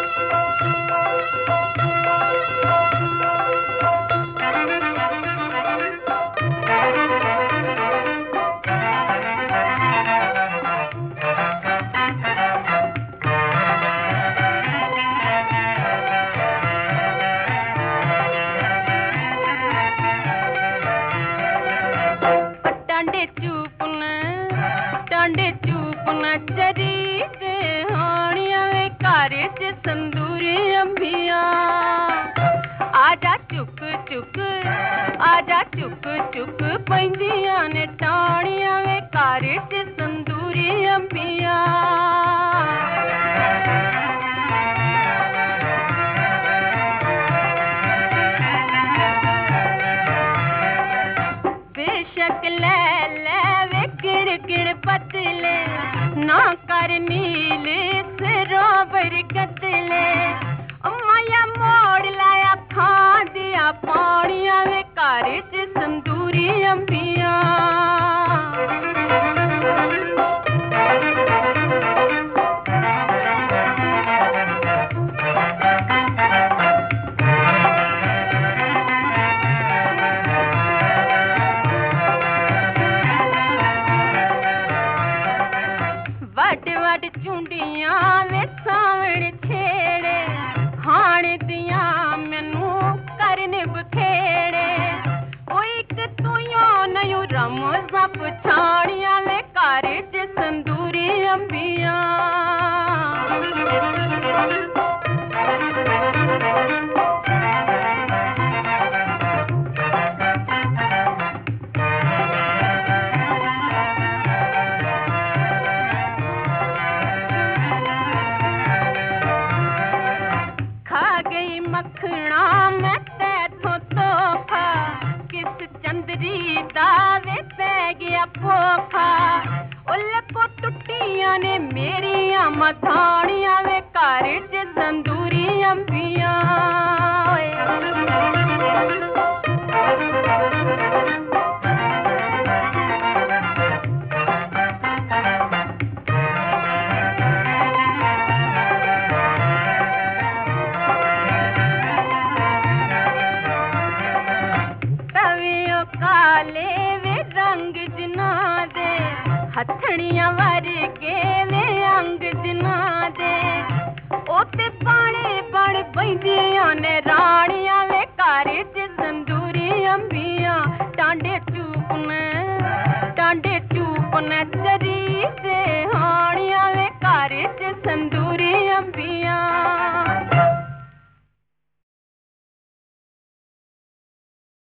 डांडे चूप न चरी ते हानिया वे कारे च संदूरी अंबिया आजा चुक चुक आजा चुक चुक पैंदिया ने टाणिया वे कारे च संदूरी अंबिया बेशक ले वे गिड़ गिड़ पतले ना कर नीले सरोवर कतले माया मोड़ लाया खा दिया पानिया वे कारे च संदूरी अंबिया वट चुंडिया वे सावण छेड़े हाण दिया मैनू करने बखेड़े ओ एक तुयो नयू रम सप छाणिया वे कारे च संदूरी अंबिया मखना मैं तैथों तोहफा किस चंदरी दावे पै गया पोखा उल को टुटिया ने मेरिया मथानिया वे कारे च संदूरी अंबिया